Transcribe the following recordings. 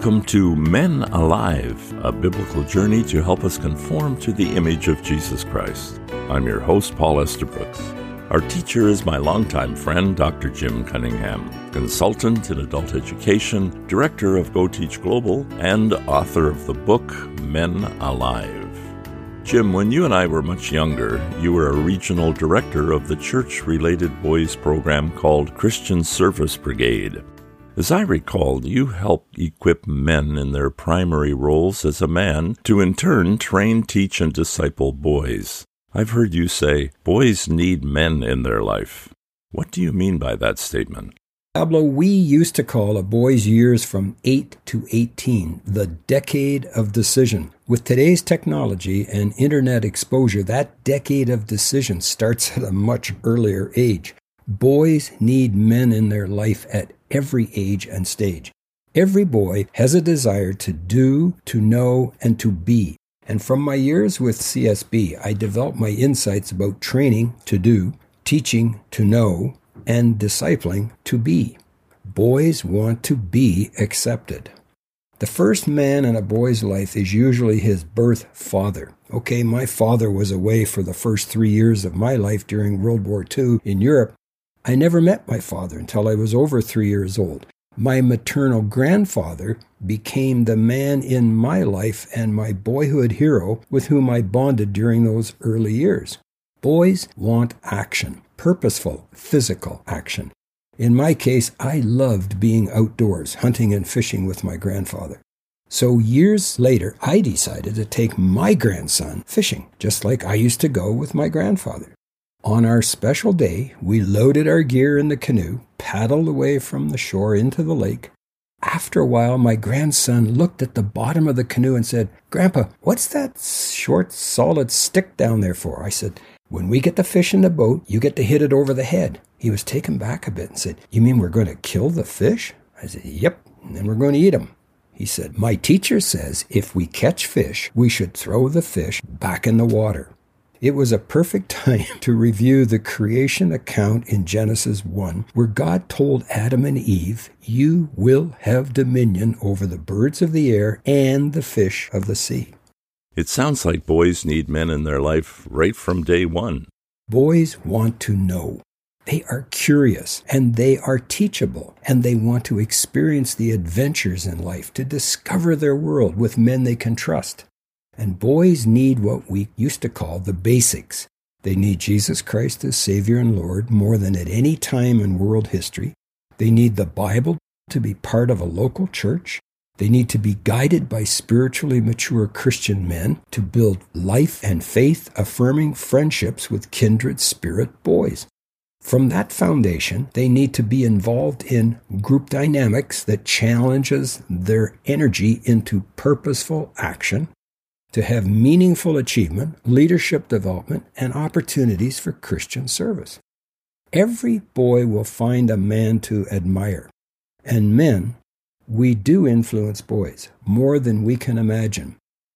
Welcome to Men Alive, a biblical journey to help us conform to the image of Jesus Christ. I'm your host, Paul Estabrooks. Our teacher is my longtime friend, Dr. Jim Cunningham, consultant in adult education, director of Go Teach Global, and author of the book Men Alive. Jim, when you and I were much younger, you were a regional director of the church-related boys program called Christian Service Brigade. As I recall, you helped equip men in their primary roles as a man to in turn train, teach, and disciple boys. I've heard you say, boys need men in their life. What do you mean by that statement? Pablo, we used to call a boy's years from 8 to 18 the decade of decision. With today's technology and internet exposure, that decade of decision starts at a much earlier age. Boys need men in their life at every age and stage. Every boy has a desire to do, to know, and to be. And from my years with CSB, I developed my insights about training to do, teaching to know, and discipling to be. Boys want to be accepted. The first man in a boy's life is usually his birth father. Okay, my father was away for the first 3 years of my life during World War II in Europe. I never met my father until I was over 3 years old. My maternal grandfather became the man in my life and my boyhood hero with whom I bonded during those early years. Boys want action, purposeful, physical action. In my case, I loved being outdoors, hunting and fishing with my grandfather. So years later, I decided to take my grandson fishing, just like I used to go with my grandfather. On our special day, we loaded our gear in the canoe, paddled away from the shore into the lake. After a while, my grandson looked at the bottom of the canoe and said, "Grandpa, what's that short, solid stick down there for?" I said, "When we get the fish in the boat, you get to hit it over the head." He was taken back a bit and said, "You mean we're going to kill the fish?" I said, "Yep, and then we're going to eat them." He said, "My teacher says if we catch fish, we should throw the fish back in the water." It was a perfect time to review the creation account in Genesis 1, where God told Adam and Eve, "You will have dominion over the birds of the air and the fish of the sea." It sounds like boys need men in their life right from day one. Boys want to know. They are curious, and they are teachable, and they want to experience the adventures in life, to discover their world with men they can trust. And boys need what we used to call the basics. They need Jesus Christ as Savior and Lord more than at any time in world history. They need the Bible to be part of a local church. They need to be guided by spiritually mature Christian men to build life and faith-affirming friendships with kindred spirit boys. From that foundation, they need to be involved in group dynamics that challenges their energy into purposeful action, to have meaningful achievement, leadership development, and opportunities for Christian service. Every boy will find a man to admire. And men, we do influence boys more than we can imagine.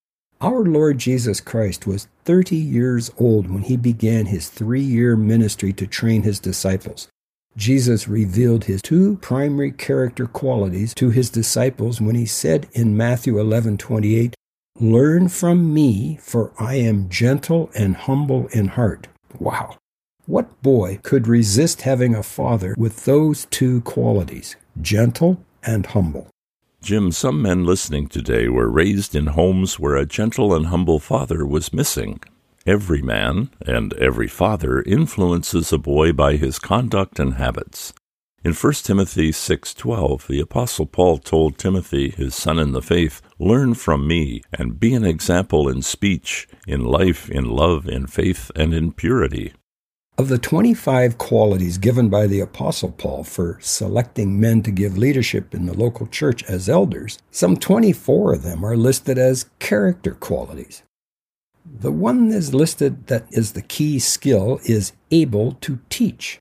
Our Lord Jesus Christ was 30 years old when he began his 3-year ministry to train his disciples. Jesus revealed his 2 primary character qualities to his disciples when he said in Matthew 11:28, "Learn from me, for I am gentle and humble in heart." Wow! What boy could resist having a father with those 2 qualities, gentle and humble? Jim, some men listening today were raised in homes where a gentle and humble father was missing. Every man and every father influences a boy by his conduct and habits. In 1 Timothy 6:12, the Apostle Paul told Timothy, his son in the faith, "Learn from me and be an example in speech, in life, in love, in faith, and in purity." Of the 25 qualities given by the Apostle Paul for selecting men to give leadership in the local church as elders, some 24 of them are listed as character qualities. The one that is listed that is the key skill is able to teach.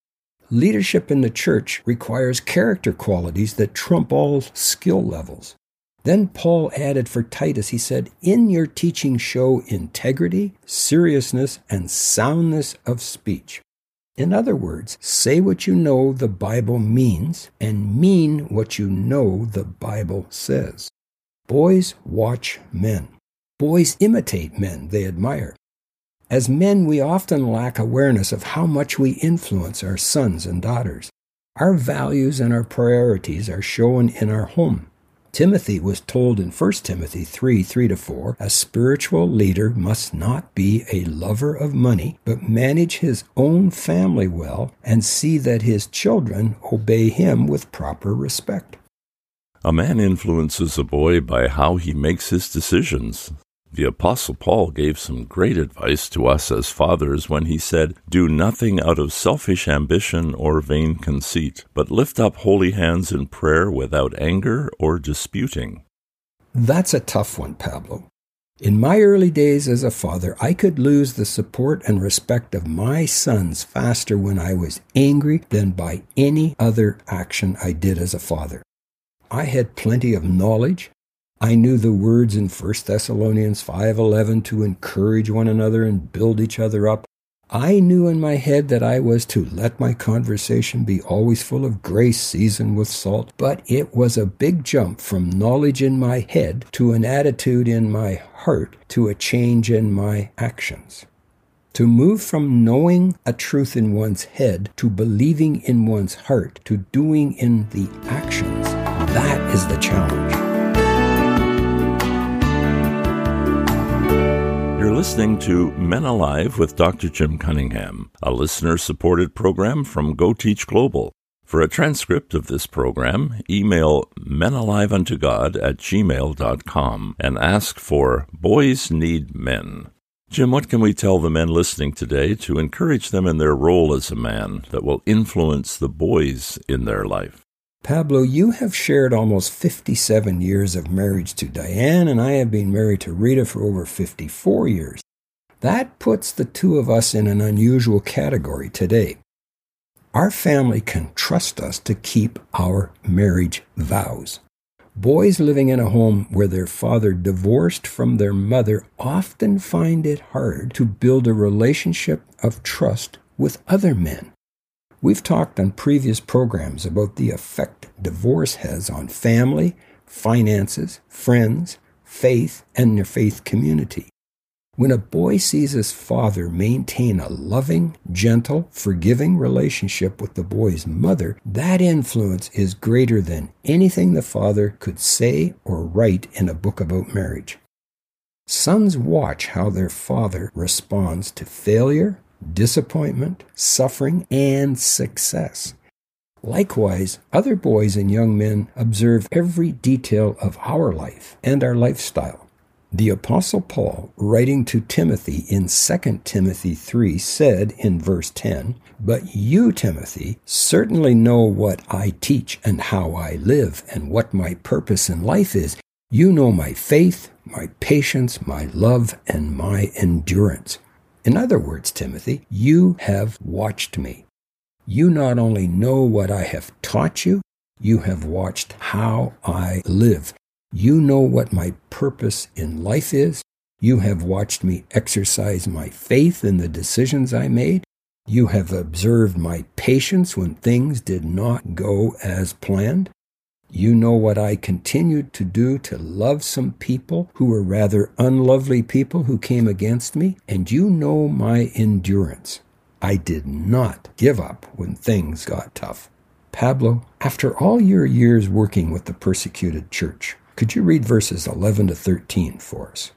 Leadership in the church requires character qualities that trump all skill levels. Then Paul added for Titus, he said, "In your teaching show integrity, seriousness, and soundness of speech." In other words, say what you know the Bible means and mean what you know the Bible says. Boys watch men. Boys imitate men they admire. As men, we often lack awareness of how much we influence our sons and daughters. Our values and our priorities are shown in our home. Timothy was told in 1 Timothy 3:3-4, a spiritual leader must not be a lover of money, but manage his own family well and see that his children obey him with proper respect. A man influences a boy by how he makes his decisions. The Apostle Paul gave some great advice to us as fathers when he said, "Do nothing out of selfish ambition or vain conceit, but lift up holy hands in prayer without anger or disputing." That's a tough one, Pablo. In my early days as a father, I could lose the support and respect of my sons faster when I was angry than by any other action I did as a father. I had plenty of knowledge. I knew the words in 1 Thessalonians 5:11 to encourage one another and build each other up. I knew in my head that I was to let my conversation be always full of grace seasoned with salt, but it was a big jump from knowledge in my head to an attitude in my heart to a change in my actions. To move from knowing a truth in one's head to believing in one's heart to doing in the actions, that is the challenge. You're listening to Men Alive with Dr. Jim Cunningham, a listener-supported program from Go Teach Global. For a transcript of this program, email menaliveuntogod@gmail.com and ask for Boys Need Men. Jim, what can we tell the men listening today to encourage them in their role as a man that will influence the boys in their life? Pablo, you have shared almost 57 years of marriage to Diane, and I have been married to Rita for over 54 years. That puts the two of us in an unusual category today. Our family can trust us to keep our marriage vows. Boys living in a home where their father divorced from their mother often find it hard to build a relationship of trust with other men. We've talked on previous programs about the effect divorce has on family, finances, friends, faith, and their faith community. When a boy sees his father maintain a loving, gentle, forgiving relationship with the boy's mother, that influence is greater than anything the father could say or write in a book about marriage. Sons watch how their father responds to failure, disappointment, suffering, and success. Likewise, other boys and young men observe every detail of our life and our lifestyle. The Apostle Paul, writing to Timothy in 2 Timothy 3, said in verse 10, "But you, Timothy, certainly know what I teach and how I live and what my purpose in life is. You know my faith, my patience, my love, and my endurance." In other words, Timothy, you have watched me. You not only know what I have taught you, you have watched how I live. You know what my purpose in life is. You have watched me exercise my faith in the decisions I made. You have observed my patience when things did not go as planned. You know what I continued to do to love some people who were rather unlovely people who came against me, and you know my endurance. I did not give up when things got tough. Pablo, after all your years working with the persecuted church, could you read verses 11-13 for us?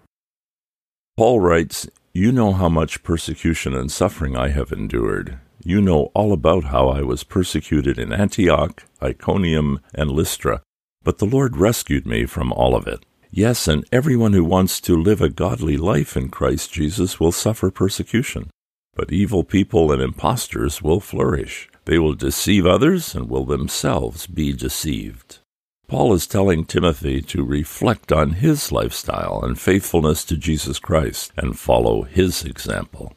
Paul writes, "You know how much persecution and suffering I have endured. You know all about how I was persecuted in Antioch, Iconium, and Lystra, but the Lord rescued me from all of it. Yes, and everyone who wants to live a godly life in Christ Jesus will suffer persecution. But evil people and impostors will flourish. They will deceive others and will themselves be deceived." Paul is telling Timothy to reflect on his lifestyle and faithfulness to Jesus Christ and follow his example.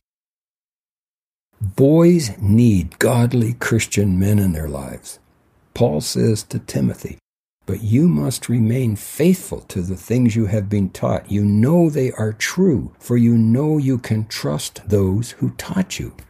Boys need godly Christian men in their lives. Paul says to Timothy, "But you must remain faithful to the things you have been taught. You know they are true, for you know you can trust those who taught you."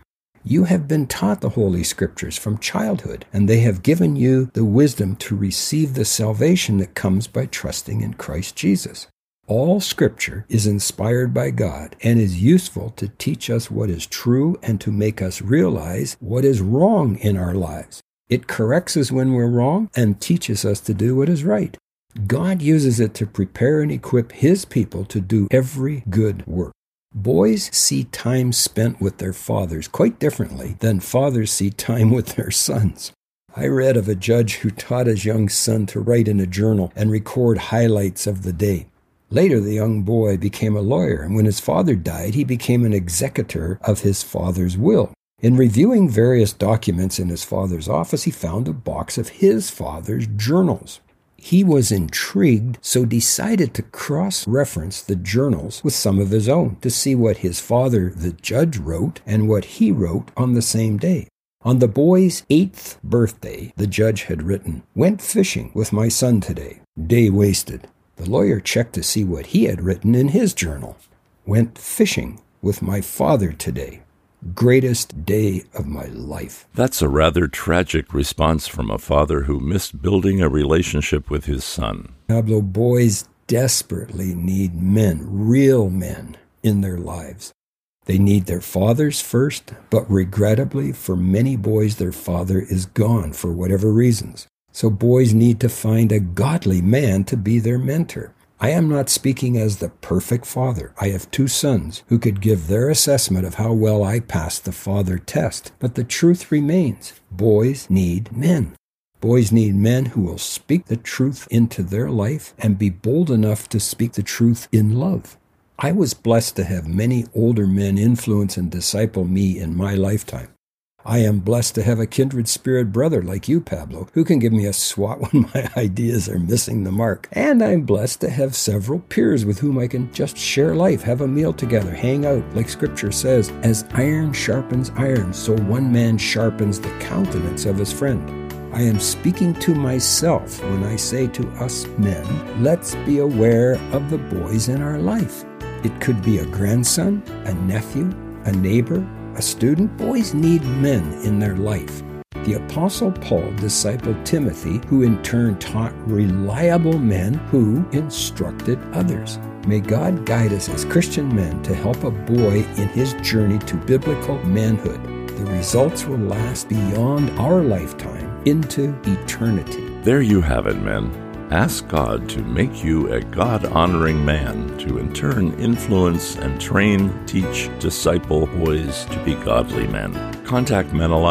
You have been taught the Holy Scriptures from childhood, and they have given you the wisdom to receive the salvation that comes by trusting in Christ Jesus. All Scripture is inspired by God and is useful to teach us what is true and to make us realize what is wrong in our lives. It corrects us when we're wrong and teaches us to do what is right. God uses it to prepare and equip His people to do every good work. Boys see time spent with their fathers quite differently than fathers see time with their sons. I read of a judge who taught his young son to write in a journal and record highlights of the day. Later, the young boy became a lawyer, and when his father died, he became an executor of his father's will. In reviewing various documents in his father's office, he found a box of his father's journals. He was intrigued, so decided to cross-reference the journals with some of his own to see what his father, the judge, wrote and what he wrote on the same day. On the boy's 8th birthday, the judge had written, "Went fishing with my son today. Day wasted." The lawyer checked to see what he had written in his journal. "Went fishing with my father today. Greatest day of my life." That's a rather tragic response from a father who missed building a relationship with his son. Pablo, boys desperately need men, real men, in their lives. They need their fathers first, but regrettably, for many boys, their father is gone for whatever reasons. So boys need to find a godly man to be their mentor. I am not speaking as the perfect father. I have 2 sons who could give their assessment of how well I passed the father test. But the truth remains. Boys need men. Boys need men who will speak the truth into their life and be bold enough to speak the truth in love. I was blessed to have many older men influence and disciple me in my lifetime. I am blessed to have a kindred spirit brother like you, Pablo, who can give me a swat when my ideas are missing the mark. And I'm blessed to have several peers with whom I can just share life, have a meal together, hang out, like Scripture says, as iron sharpens iron, so one man sharpens the countenance of his friend. I am speaking to myself when I say to us men, let's be aware of the boys in our life. It could be a grandson, a nephew, a neighbor, a student. Boys need men in their life. The Apostle Paul discipled Timothy, who in turn taught reliable men who instructed others. May God guide us as Christian men to help a boy in his journey to biblical manhood. The results will last beyond our lifetime into eternity. There you have it, men. Ask God to make you a God-honoring man to in turn influence and train, teach, disciple boys to be godly men. Contact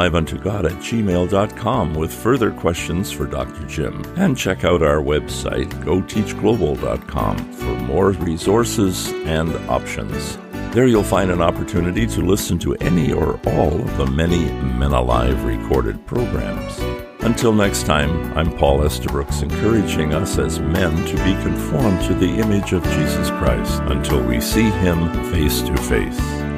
menaliveuntogod@gmail.com with further questions for Dr. Jim. And check out our website, goteachglobal.com, for more resources and options. There you'll find an opportunity to listen to any or all of the many Men Alive recorded programs. Until next time, I'm Paul Estabrooks, encouraging us as men to be conformed to the image of Jesus Christ until we see Him face to face.